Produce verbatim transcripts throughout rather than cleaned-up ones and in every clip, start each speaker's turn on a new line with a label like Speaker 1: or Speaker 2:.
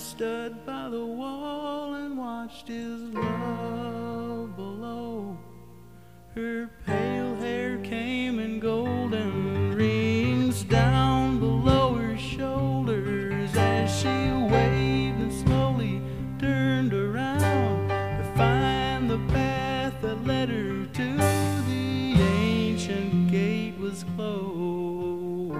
Speaker 1: stood by the wall and watched his love below. Her pale hair came in golden rings down below her shoulders as she waved and slowly turned around to find the path that led her to the ancient gate was closed.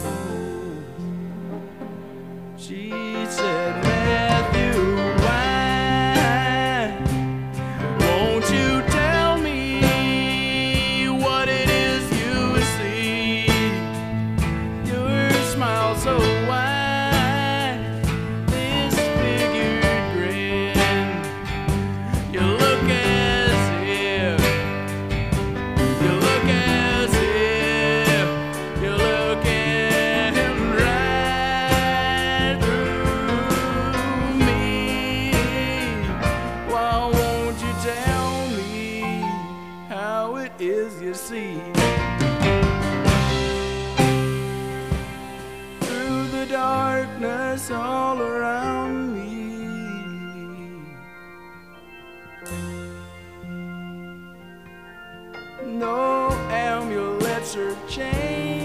Speaker 1: She said, Matthew, why won't you tell me what it is you see? Your smile so wide, this figured grin. You look as if, you look as if you're looking right through me. Why won't you tell me how it is you see? Through the darkness all around me, no amulets or chains